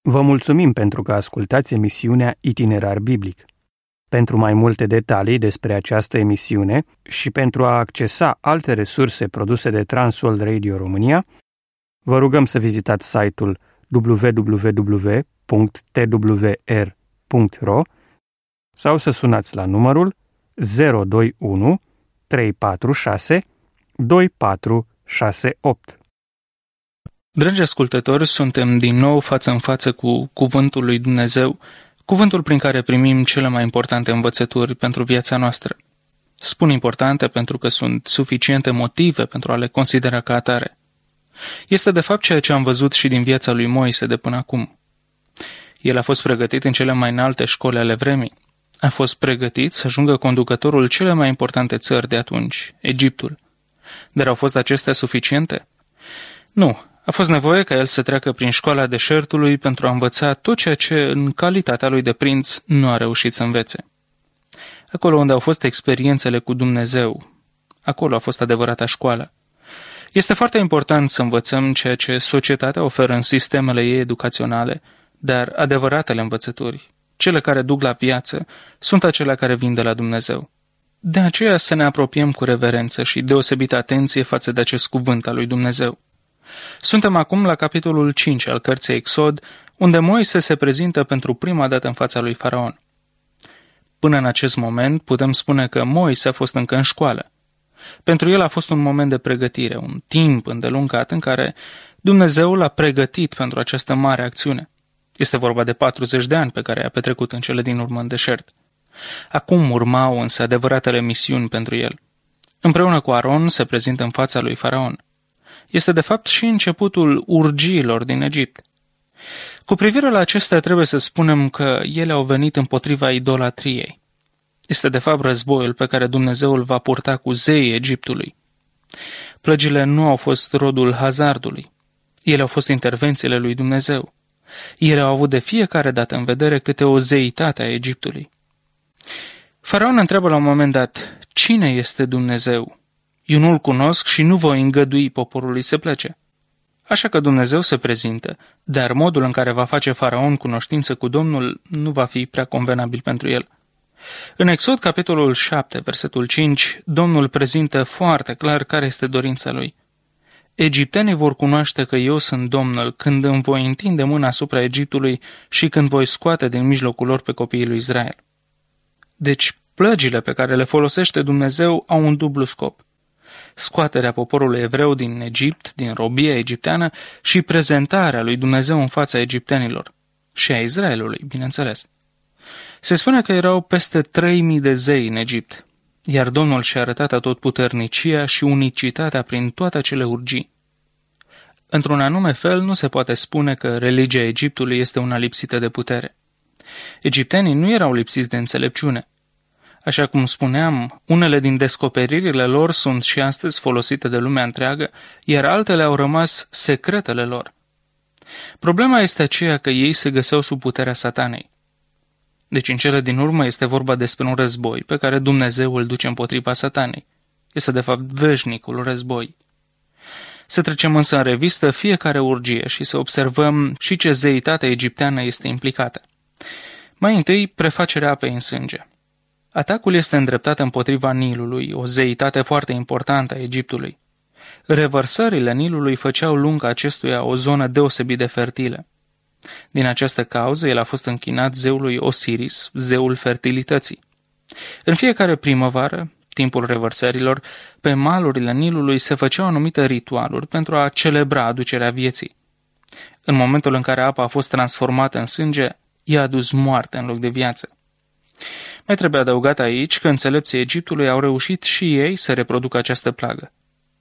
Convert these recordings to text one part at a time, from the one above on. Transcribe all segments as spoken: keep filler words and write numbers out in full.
Vă mulțumim pentru că ascultați emisiunea Itinerar Biblic. Pentru mai multe detalii despre această emisiune și pentru a accesa alte resurse produse de Transworld Radio România, vă rugăm să vizitați site-ul w w w punct t w r punct r o sau să sunați la numărul zero doi unu trei patru șase doi patru șase opt. Dragi ascultători, suntem din nou față în față cu Cuvântul lui Dumnezeu, cuvântul prin care primim cele mai importante învățături pentru viața noastră. Spun importante pentru că sunt suficiente motive pentru a le considera ca atare. Este de fapt ceea ce am văzut și din viața lui Moise de până acum. El a fost pregătit în cele mai înalte școli ale vremii. A fost pregătit să ajungă conducătorul cele mai importante țări de atunci, Egiptul. Dar au fost acestea suficiente? Nu. A fost nevoie ca el să treacă prin școala deșertului pentru a învăța tot ceea ce, în calitatea lui de prinț, nu a reușit să învețe. Acolo unde au fost experiențele cu Dumnezeu, acolo a fost adevărata școală. Este foarte important să învățăm ceea ce societatea oferă în sistemele ei educaționale, dar adevăratele învățături, cele care duc la viață, sunt acelea care vin de la Dumnezeu. De aceea să ne apropiem cu reverență și deosebită atenție față de acest cuvânt al lui Dumnezeu. Suntem acum la capitolul cinci al cărții Exod, unde Moise se prezintă pentru prima dată în fața lui Faraon. Până în acest moment putem spune că Moise a fost încă în școală. Pentru el a fost un moment de pregătire, un timp îndelungat în care Dumnezeu l-a pregătit pentru această mare acțiune. Este vorba de patruzeci de ani pe care i-a petrecut în cele din urmă în deșert. Acum urmau însă adevăratele misiuni pentru el. Împreună cu Aron se prezintă în fața lui Faraon. Este de fapt și începutul urgiilor din Egipt. Cu privire la acestea trebuie să spunem că ele au venit împotriva idolatriei. Este de fapt războiul pe care Dumnezeu îl va purta cu zeii Egiptului. Plăgile nu au fost rodul hazardului. Ele au fost intervențiile lui Dumnezeu. Ele au avut de fiecare dată în vedere câte o zeitate a Egiptului. Faraon întreabă la un moment dat, cine este Dumnezeu? Eu nu-l cunosc și nu voi îngădui poporului să plece. Așa că Dumnezeu se prezintă, dar modul în care va face Faraon cunoștință cu Domnul nu va fi prea convenabil pentru el. În Exod, capitolul șapte, versetul cinci, Domnul prezintă foarte clar care este dorința lui. Egiptenii vor cunoaște că eu sunt Domnul când îmi voi întinde mâna asupra Egiptului și când voi scoate din mijlocul lor pe copiii lui Israel. Deci, plăgile pe care le folosește Dumnezeu au un dublu scop. Scoaterea poporului evreu din Egipt, din robia egipteană și prezentarea lui Dumnezeu în fața egiptenilor și a Israelului, bineînțeles. Se spune că erau peste trei mii de zei în Egipt, iar Domnul și-a arătat atotputernicia și unicitatea prin toate acele urgii. Într-un anume fel, nu se poate spune că religia Egiptului este una lipsită de putere. Egiptenii nu erau lipsiți de înțelepciune. Așa cum spuneam, unele din descoperirile lor sunt și astăzi folosite de lumea întreagă, iar altele au rămas secretele lor. Problema este aceea că ei se găseau sub puterea Satanei. Deci în cele din urmă este vorba despre un război pe care Dumnezeu îl duce împotriva Satanei. Este de fapt veșnicul război. Să trecem însă în revistă fiecare urgie și să observăm și ce zeitate egipteană este implicată. Mai întâi, prefacerea apei în sânge. Atacul este îndreptat împotriva Nilului, o zeitate foarte importantă a Egiptului. Revărsările Nilului făceau lunga acestuia o zonă deosebit de fertilă. Din această cauză, el a fost închinat zeului Osiris, zeul fertilității. În fiecare primăvară, timpul revărsărilor, pe malurile Nilului se făceau anumite ritualuri pentru a celebra aducerea vieții. În momentul în care apa a fost transformată în sânge, i-a adus moarte în loc de viață. Mai trebuie adăugat aici că înțelepții Egiptului au reușit și ei să reproducă această plagă.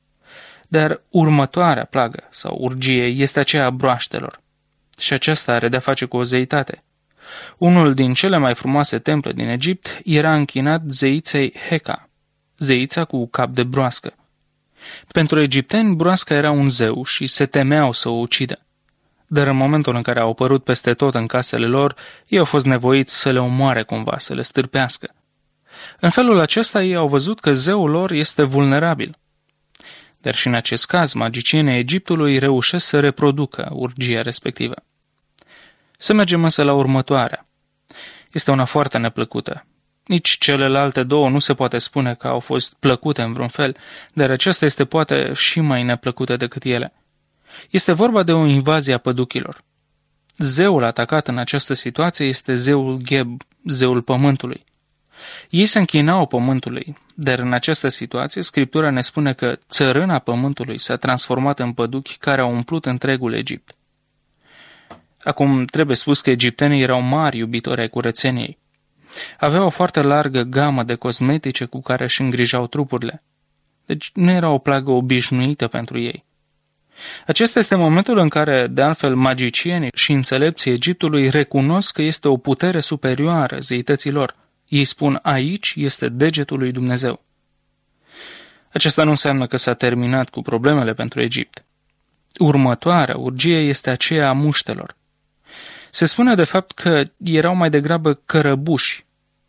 Dar următoarea plagă, sau urgie, este aceea a broaștelor. Și aceasta are de-a face cu o zeitate. Unul din cele mai frumoase temple din Egipt era închinat zeiței Heka, zeița cu cap de broască. Pentru egipteni, broasca era un zeu și se temeau să o ucidă. Dar în momentul în care au apărut peste tot în casele lor, ei au fost nevoiți să le omoare cumva, să le stârpească. În felul acesta ei au văzut că zeul lor este vulnerabil. Dar și în acest caz, magicienii Egiptului reușesc să reproducă urgia respectivă. Să mergem însă la următoarea. Este una foarte neplăcută. Nici celelalte două nu se poate spune că au fost plăcute în vreun fel, dar aceasta este poate și mai neplăcută decât ele. Este vorba de o invazie a păduchilor. Zeul atacat în această situație este zeul Geb, zeul pământului. Ei se închinau pământului, dar în această situație Scriptura ne spune că țărâna pământului s-a transformat în păduchi care au umplut întregul Egipt. Acum trebuie spus că egiptenii erau mari iubitori ai curățeniei. Aveau o foarte largă gamă de cosmetice cu care își îngrijau trupurile. Deci nu era o plagă obișnuită pentru ei. Acesta este momentul în care, de altfel, magicienii și înțelepții Egiptului recunosc că este o putere superioară zeităților. Ei spun, aici este degetul lui Dumnezeu. Aceasta nu înseamnă că s-a terminat cu problemele pentru Egipt. Următoarea urgie este aceea a muștelor. Se spune de fapt că erau mai degrabă cărăbuși.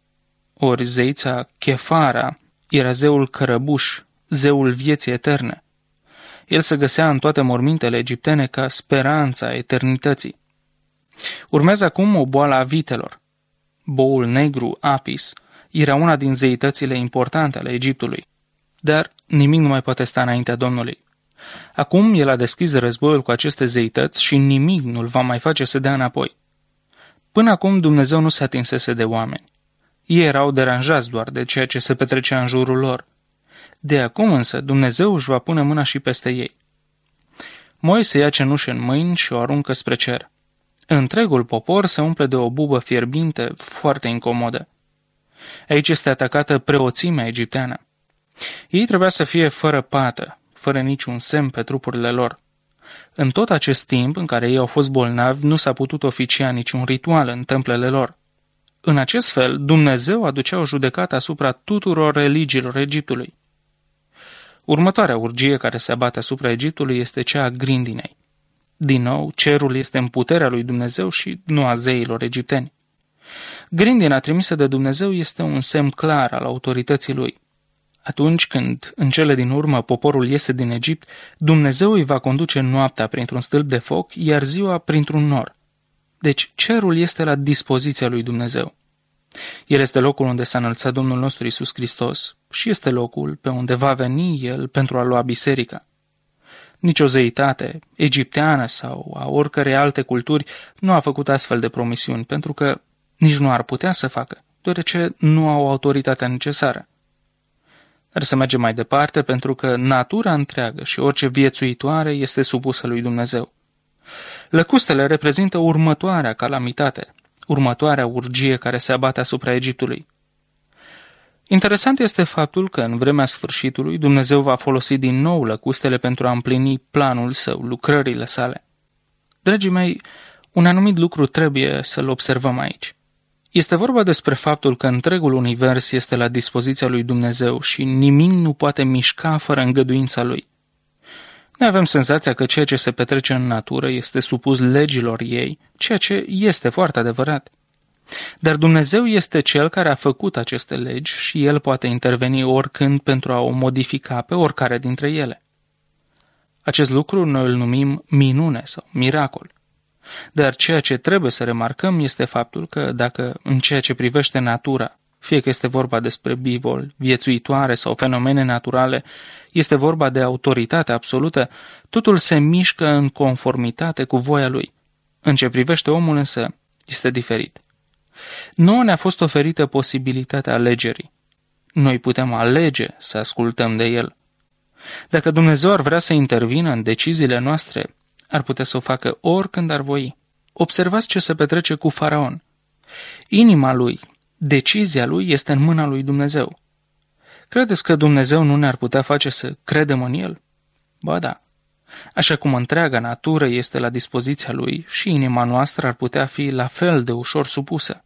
Ori zeița Chefara era zeul cărăbuș, zeul vieții eterne. El se găsea în toate mormintele egiptene ca speranța eternității. Urmează acum o boală a vitelor. Boul negru, Apis, era una din zeitățile importante ale Egiptului. Dar nimic nu mai poate sta înaintea Domnului. Acum el a deschis războiul cu aceste zeități și nimic nu-l va mai face să dea înapoi. Până acum Dumnezeu nu se atinsese de oameni. Ei erau deranjați doar de ceea ce se petrecea în jurul lor. De acum însă Dumnezeu își va pune mâna și peste ei. Moise ia cenușă în mâini și o aruncă spre cer. Întregul popor se umple de o bubă fierbinte foarte incomodă. Aici este atacată preoțimea egipteană. Ei trebuia să fie fără pată, fără niciun semn pe trupurile lor. În tot acest timp în care ei au fost bolnavi, nu s-a putut oficia niciun ritual în templele lor. În acest fel, Dumnezeu aducea o judecată asupra tuturor religiilor Egiptului. Următoarea urgie care se abate asupra Egiptului este cea a grindinei. Din nou, cerul este în puterea lui Dumnezeu și nu a zeilor egipteni. Grindina trimisă de Dumnezeu este un semn clar al autorității lui. Atunci când, în cele din urmă, poporul iese din Egipt, Dumnezeu îi va conduce noaptea printr-un stâlp de foc, iar ziua printr-un nor. Deci cerul este la dispoziția lui Dumnezeu. El este locul unde s-a înălțat Domnul nostru Iisus Hristos și este locul pe unde va veni El pentru a lua biserica. Nici o zeitate, egipteană sau a oricărei alte culturi, nu a făcut astfel de promisiuni, pentru că nici nu ar putea să facă, deoarece nu au autoritatea necesară. Dar să mergem mai departe, pentru că natura întreagă și orice viețuitoare este supusă lui Dumnezeu. Lăcustele reprezintă următoarea calamitate, următoarea urgie care se abate asupra Egiptului. Interesant este faptul că în vremea sfârșitului Dumnezeu va folosi din nou lăcustele pentru a împlini planul său, lucrările sale. Dragii mei, un anumit lucru trebuie să-l observăm aici. Este vorba despre faptul că întregul univers este la dispoziția lui Dumnezeu și nimic nu poate mișca fără îngăduința lui. Noi avem senzația că ceea ce se petrece în natură este supus legilor ei, ceea ce este foarte adevărat. Dar Dumnezeu este Cel care a făcut aceste legi și El poate interveni oricând pentru a o modifica pe oricare dintre ele. Acest lucru noi îl numim minune sau miracol. Dar ceea ce trebuie să remarcăm este faptul că dacă în ceea ce privește natura, fie că este vorba despre bivol, viețuitoare sau fenomene naturale, este vorba de autoritate absolută, totul se mișcă în conformitate cu voia lui. În ce privește omul însă, este diferit. Nouă ne-a fost oferită posibilitatea alegerii. Noi putem alege să ascultăm de El. Dacă Dumnezeu ar vrea să intervină în deciziile noastre, ar putea să o facă oricând ar voi. Observați ce se petrece cu Faraon. Inima lui, decizia lui este în mâna lui Dumnezeu. Credeți că Dumnezeu nu ne-ar putea face să credem în El? Ba da. Așa cum întreaga natură este la dispoziția lui și inima noastră ar putea fi la fel de ușor supusă.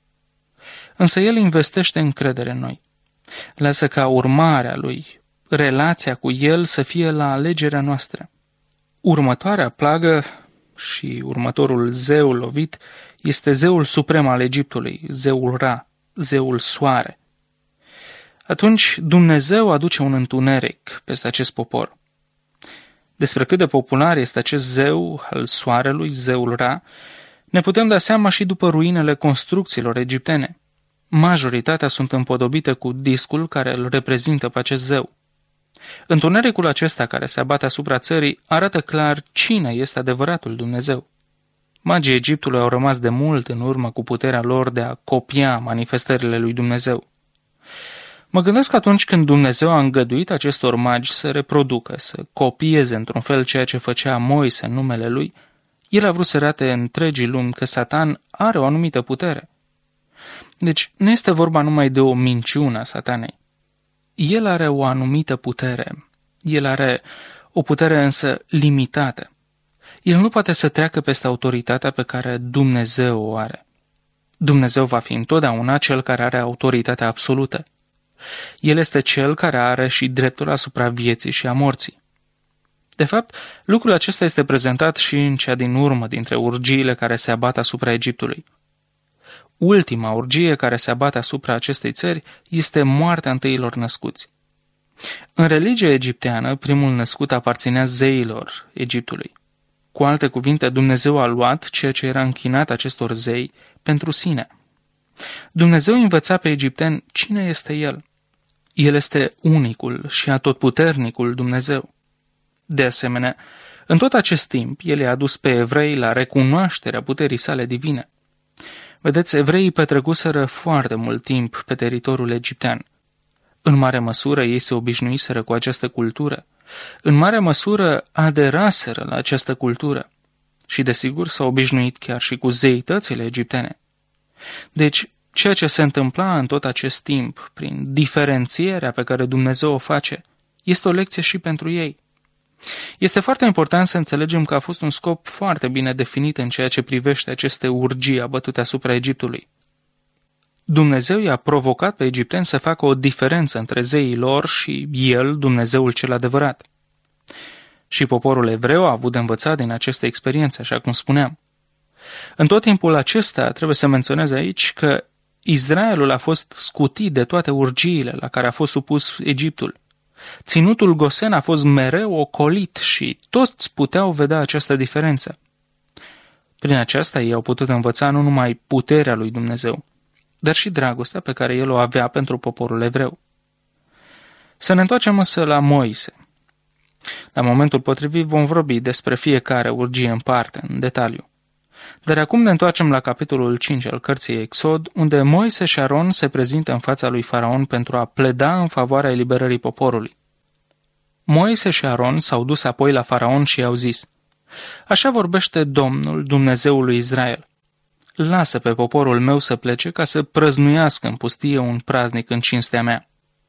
Însă El investește încredere în noi. Lasă ca urmarea lui, relația cu El să fie la alegerea noastră. Următoarea plagă și următorul zeu lovit este zeul suprem al Egiptului, zeul Ra, zeul soare. Atunci Dumnezeu aduce un întuneric peste acest popor. Despre cât de popular este acest zeu al soarelui, zeul Ra, Ne putem da seama și după ruinele construcțiilor egiptene. Majoritatea sunt împodobite cu discul care îl reprezintă pe acest zeu. Întunericul acesta care se abate asupra țării arată clar cine este adevăratul Dumnezeu. Magii Egiptului au rămas de mult în urmă cu puterea lor de a copia manifestările lui Dumnezeu. Mă gândesc că atunci când Dumnezeu a îngăduit acestor magi să reproducă, să copieze într-un fel ceea ce făcea Moise în numele lui, el a vrut să arate întregii lumi că Satan are o anumită putere. Deci nu este vorba numai de o minciună a Satanei. El are o anumită putere. El are o putere însă limitată. El nu poate să treacă peste autoritatea pe care Dumnezeu o are. Dumnezeu va fi întotdeauna cel care are autoritatea absolută. El este cel care are și dreptul asupra vieții și a morții. De fapt, lucrul acesta este prezentat și în cea din urmă dintre urgiile care se abat asupra Egiptului. Ultima urgie care se abate asupra acestei țări este moartea întâiilor născuți. În religia egipteană, primul născut aparținea zeilor Egiptului. Cu alte cuvinte, Dumnezeu a luat ceea ce era închinat acestor zei pentru sine. Dumnezeu învăța pe egipteni cine este El. El este unicul și atotputernicul Dumnezeu. De asemenea, în tot acest timp, El i-a adus pe evrei la recunoașterea puterii sale divine. Vedeți, evreii petrecuseră foarte mult timp pe teritoriul egiptean. În mare măsură ei se obișnuiseră cu această cultură. În mare măsură aderaseră la această cultură. Și desigur s-au obișnuit chiar și cu zeitățile egiptene. Deci, ceea ce se întâmpla în tot acest timp, prin diferențierea pe care Dumnezeu o face, este o lecție și pentru ei. Este foarte important să înțelegem că a fost un scop foarte bine definit în ceea ce privește aceste urgii abătute asupra Egiptului. Dumnezeu i-a provocat pe egipteni să facă o diferență între zeii lor și El, Dumnezeul cel adevărat. Și poporul evreu a avut de învățat din aceste experiențe, așa cum spuneam. În tot timpul acesta trebuie să menționez aici că Israelul a fost scutit de toate urgiile la care a fost supus Egiptul. Ținutul Gosen a fost mereu ocolit și toți puteau vedea această diferență. Prin aceasta ei au putut învăța nu numai puterea lui Dumnezeu, dar și dragostea pe care El o avea pentru poporul evreu. Să ne întoarcem însă la Moise. La momentul potrivit vom vorbi despre fiecare urgie în parte, în detaliu. Dar acum ne întoarcem la capitolul cinci al cărții Exod, unde Moise și Aron se prezintă în fața lui Faraon pentru a pleda în favoarea eliberării poporului. Moise și Aron s-au dus apoi la Faraon și i-au zis: Așa vorbește Domnul, Dumnezeul lui Israel. Lasă pe poporul meu să plece ca să prăznuiască în pustie un praznic în cinstea mea.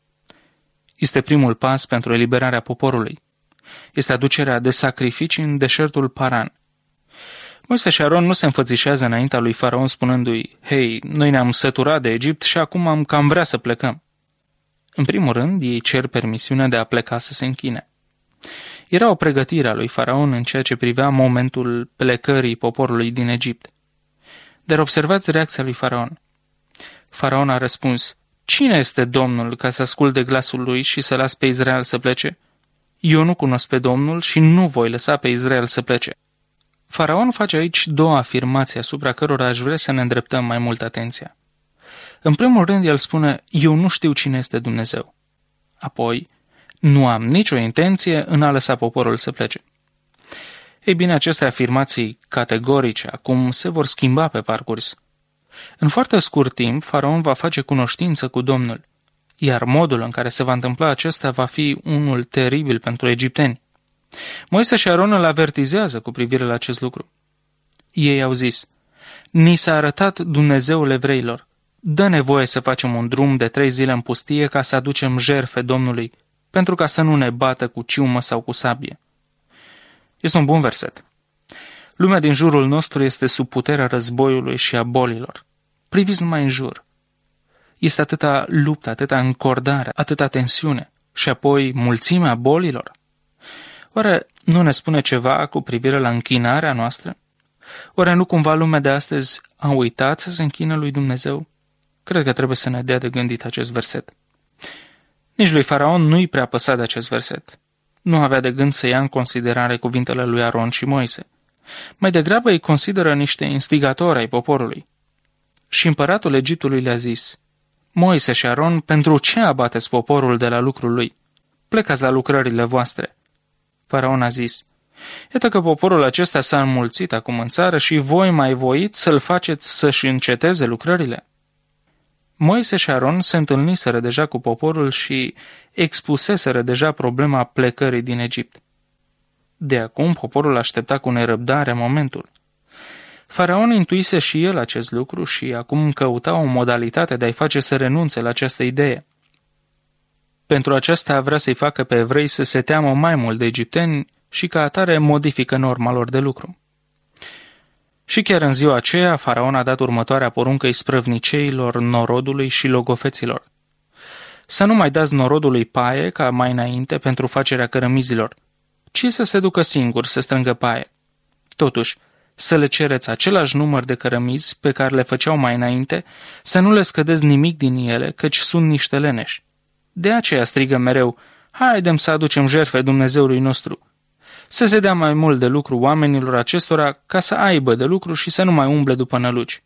Este primul pas pentru eliberarea poporului. Este aducerea de sacrificii în deșertul Paran. Moise și Aron nu se înfățișează înaintea lui Faraon spunându-i: Hei, noi ne-am săturat de Egipt și acum am cam vrea să plecăm. În primul rând, ei cer permisiunea de a pleca să se închine. Era o pregătire a lui Faraon în ceea ce privea momentul plecării poporului din Egipt. Dar observați reacția lui Faraon. Faraon a răspuns: Cine este Domnul ca să asculte glasul lui și să las pe Israel să plece? Eu nu cunosc pe Domnul și nu voi lăsa pe Israel să plece. Faraon face aici două afirmații asupra cărora aș vrea să ne îndreptăm mai mult atenția. În primul rând, el spune: Eu nu știu cine este Dumnezeu. Apoi, nu am nicio intenție în a lăsa poporul să plece. Ei bine, aceste afirmații categorice acum se vor schimba pe parcurs. În foarte scurt timp, Faraon va face cunoștință cu Domnul, iar modul în care se va întâmpla acesta va fi unul teribil pentru egipteni. Moise și Aron îl avertizează cu privire la acest lucru. Ei au zis: Ni s-a arătat Dumnezeul evreilor. Dă nevoie să facem un drum de trei zile în pustie ca să aducem jertfe Domnului, pentru ca să nu ne bată cu ciumă sau cu sabie. Este un bun verset. Lumea din jurul nostru este sub puterea războiului și a bolilor. Priviți numai în jur. Este atâta luptă, atâta încordare, atâta tensiune și apoi mulțimea bolilor. Oare nu ne spune ceva cu privire la închinarea noastră? Oare nu cumva lumea de astăzi a uitat să se închină lui Dumnezeu? Cred că trebuie să ne dea de gândit acest verset. Nici lui Faraon nu-i prea păsa de acest verset. Nu avea de gând să ia în considerare cuvintele lui Aron și Moise. Mai degrabă îi consideră niște instigatori ai poporului. Și împăratul Egiptului le-a zis: Moise și Aron, pentru ce abateți poporul de la lucrul lui? Plecați la lucrările voastre. Faraon a zis: Iată că poporul acesta s-a înmulțit acum în țară și voi mai voiți să-l faceți să-și înceteze lucrările? Moise și Aron se întâlniseră deja cu poporul și expuseseră deja problema plecării din Egipt. De acum poporul aștepta cu nerăbdare momentul. Faraon intuise și el acest lucru și acum căuta o modalitate de a-i face să renunțe la această idee. Pentru aceasta vrea să-i facă pe evrei să se teamă mai mult de egipteni și ca atare modifică norma lor de lucru. Și chiar în ziua aceea, Faraon a dat următoarea poruncă isprăvniceilor, norodului și logofeților: Să nu mai dați norodului paie ca mai înainte pentru facerea cărămizilor, ci să se ducă singur să strângă paie. Totuși, să le cereți același număr de cărămizi pe care le făceau mai înainte, să nu le scădeți nimic din ele, căci sunt niște leneși. De aceea strigă mereu: Haidem să aducem jertfe Dumnezeului nostru. Să se dea mai mult de lucru oamenilor acestora ca să aibă de lucru și să nu mai umble după năluci.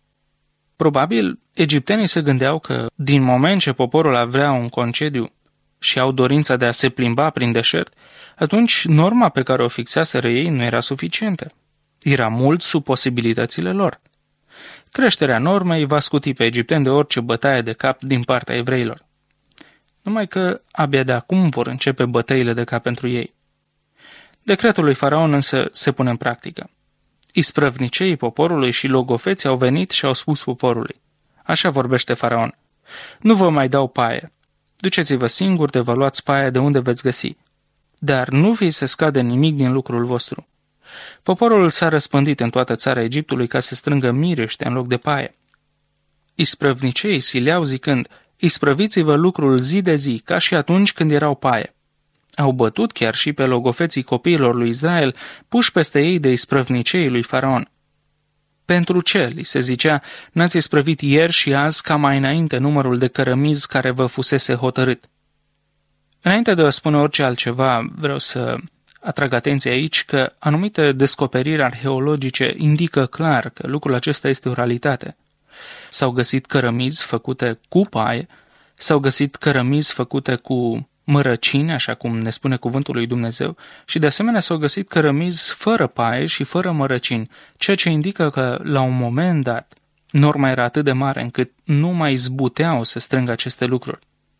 Probabil, egiptenii se gândeau că, din moment ce poporul avea un concediu și au dorința de a se plimba prin deșert, atunci norma pe care o fixaseră ei nu era suficientă. Era mult sub posibilitățile lor. Creșterea normei va scuti pe egipteni de orice bătaie de cap din partea evreilor. Numai că abia de acum vor începe bătăile de cap pentru ei. Decretul lui Faraon însă se pune în practică. Isprăvniceii poporului și logofeții au venit și au spus poporului: Așa vorbește Faraon: Nu vă mai dau paie. Duceți-vă singuri de vă luați paia de unde veți găsi. Dar nu vi se scade nimic din lucrul vostru. Poporul s-a răspândit în toată țara Egiptului ca să strângă mirește în loc de paie. Isprăvniceii sileau zicând: Isprăviți-vă lucrul zi de zi, ca și atunci când erau paie. Au bătut chiar și pe logofeții copiilor lui Israel, puși peste ei de isprăvniceii lui Faraon. Pentru ce, li se zicea, n-ați isprăvit ieri și azi ca mai înainte numărul de cărămizi care vă fusese hotărât? Înainte de a spune orice altceva, vreau să atrag atenția aici că anumite descoperiri arheologice indică clar că lucrul acesta este o realitate. S-au găsit cărămizi făcute cu paie, s-au găsit cărămizi făcute cu mărăcini, așa cum ne spune cuvântul lui Dumnezeu, și de asemenea s-au găsit cărămizi fără paie și fără mărăcini, ceea ce indică că, la un moment dat, norma era atât de mare încât nu mai zbuteau să strângă aceste lucruri.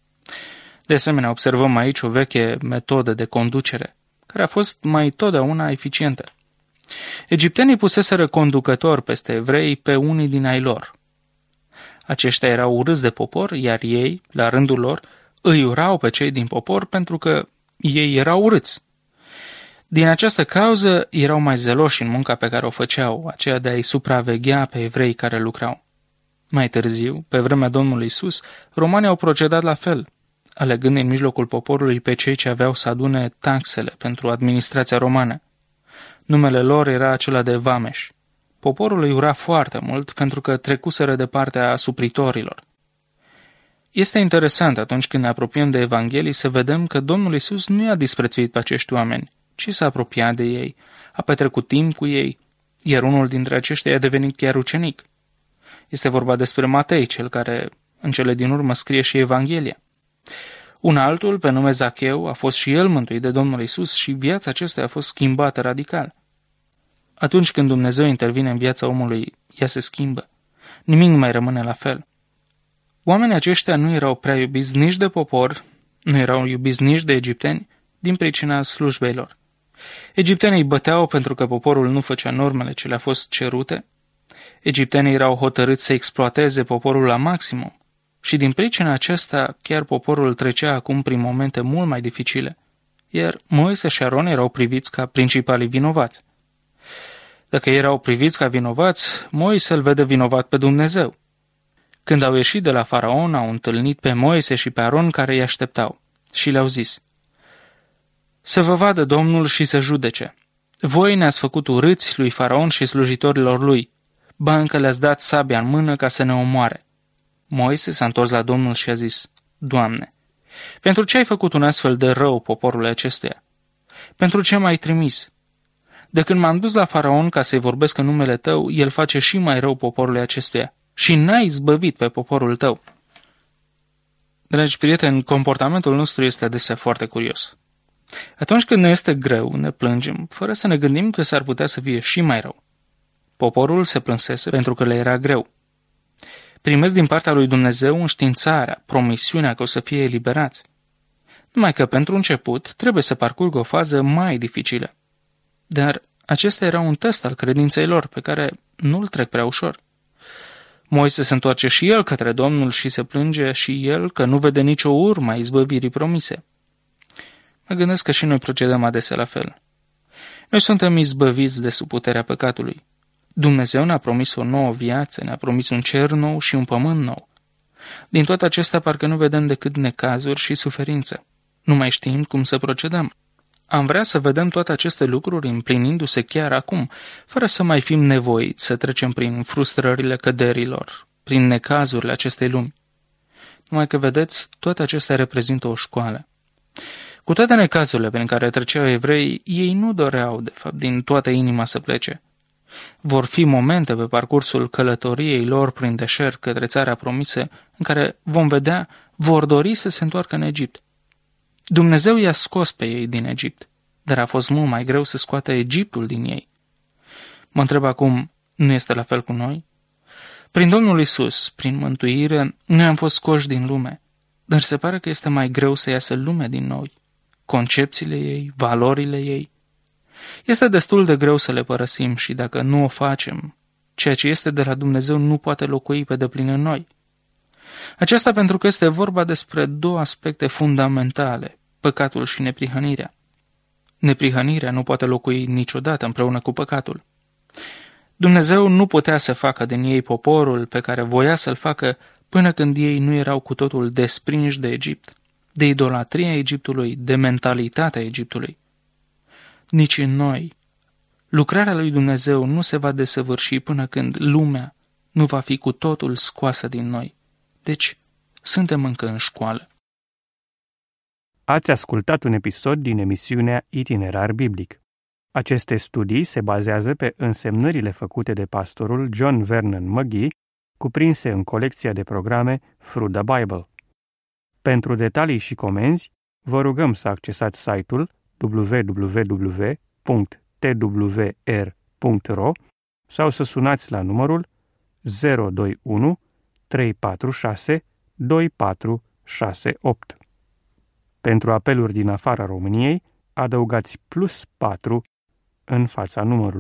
De asemenea, observăm aici o veche metodă de conducere, care a fost mai totdeauna eficientă. Egiptenii puseseră conducători peste evrei pe unii din ai lor. Aceștia erau urâți de popor, iar ei, la rândul lor, îi urau pe cei din popor pentru că ei erau urâți. Din această cauză erau mai zeloși în munca pe care o făceau, aceea de a-i supraveghea pe evrei care lucrau. Mai târziu, pe vremea Domnului Iisus, romanii au procedat la fel, alegând în mijlocul poporului pe cei ce aveau să adune taxele pentru administrația romană. Numele lor era acela de vameș. Poporul îi ura foarte mult pentru că trecuseră de partea supritorilor. Este interesant atunci când ne apropiem de Evanghelii să vedem că Domnul Iisus nu i-a disprețuit pe acești oameni, ci s-a apropiat de ei, a petrecut timp cu ei, iar unul dintre aceștia a devenit chiar ucenic. Este vorba despre Matei, cel care în cele din urmă scrie și Evanghelia. Un altul, pe nume Zacheu, a fost și el mântuit de Domnul Iisus și viața acestuia a fost schimbată radical. Atunci când Dumnezeu intervine în viața omului, ea se schimbă. Nimic nu mai rămâne la fel. Oamenii aceștia nu erau prea iubiți nici de popor, nu erau iubiți nici de egipteni, din pricina slujbei lor. Egiptenii îi băteau pentru că poporul nu făcea normele ce le-a fost cerute. Egiptenii erau hotărâți să exploateze poporul la maximum și din pricina aceasta chiar poporul trecea acum prin momente mult mai dificile, iar Moise și Aron erau priviți ca principalii vinovați. Dacă erau priviți ca vinovați, Moise îl vede vinovat pe Dumnezeu. Când au ieșit de la Faraon, au întâlnit pe Moise și pe Aron care îi așteptau și le-au zis: Să vă vadă Domnul și să judece. Voi ne-ați făcut urâți lui Faraon și slujitorilor lui, ba încă le-ați dat sabia în mână ca să ne omoare. Moise s-a întors la Domnul și a zis: Doamne, pentru ce ai făcut un astfel de rău poporului acestuia? Pentru ce m-ai trimis? De când m-am dus la faraon ca să-i vorbesc în numele tău, el face și mai rău poporului acestuia și n-ai izbăvit pe poporul tău. Dragi prieteni, comportamentul nostru este adesea foarte curios. Atunci când ne este greu, ne plângem, fără să ne gândim că s-ar putea să fie și mai rău. Poporul se plânsese pentru că le era greu. Primesc din partea lui Dumnezeu înștiințarea, promisiunea că o să fie eliberați. Numai că pentru început trebuie să parcurgă o fază mai dificilă. Dar acesta era un test al credinței lor pe care nu-l trec prea ușor. Moise se întoarce și el către Domnul și se plânge și el că nu vede nicio urmă a izbăvirii promise. Mă gândesc că și noi procedăm adesea la fel. Noi suntem izbăviți de sub puterea păcatului. Dumnezeu ne-a promis o nouă viață, ne-a promis un cer nou și un pământ nou. Din toate acestea parcă nu vedem decât necazuri și suferință. Nu mai știm cum să procedăm. Am vrea să vedem toate aceste lucruri împlinindu-se chiar acum, fără să mai fim nevoiți să trecem prin frustrările căderilor, prin necazurile acestei lumi. Numai că, vedeți, toate acestea reprezintă o școală. Cu toate necazurile prin care treceau evrei, ei nu doreau, de fapt, din toată inima să plece. Vor fi momente pe parcursul călătoriei lor prin deșert către țara promisă, în care, vom vedea, vor dori să se întoarcă în Egipt. Dumnezeu i-a scos pe ei din Egipt, dar a fost mult mai greu să scoată Egiptul din ei. Mă întreb acum, nu este la fel cu noi? Prin Domnul Iisus, prin mântuire, noi am fost scoși din lume, dar se pare că este mai greu să iasă lume din noi, concepțiile ei, valorile ei. Este destul de greu să le părăsim și dacă nu o facem, ceea ce este de la Dumnezeu nu poate locui pe deplin în noi. Aceasta pentru că este vorba despre două aspecte fundamentale, păcatul și neprihănirea. Neprihănirea nu poate locui niciodată împreună cu păcatul. Dumnezeu nu putea să facă din ei poporul pe care voia să-l facă până când ei nu erau cu totul desprinși de Egipt, de idolatria Egiptului, de mentalitatea Egiptului. Nici în noi, lucrarea lui Dumnezeu nu se va desăvârși până când lumea nu va fi cu totul scoasă din noi. Deci, suntem încă în școală. Ați ascultat un episod din emisiunea Itinerar Biblic. Aceste studii se bazează pe însemnările făcute de pastorul John Vernon McGee, cuprinse în colecția de programe Through the Bible. Pentru detalii și comenzi, vă rugăm să accesați site-ul w w w punct t w r punct r o sau să sunați la numărul zero doi unu trei patru șase doi patru șase opt. Pentru apeluri din afara României, adăugați plus patru în fața numărului.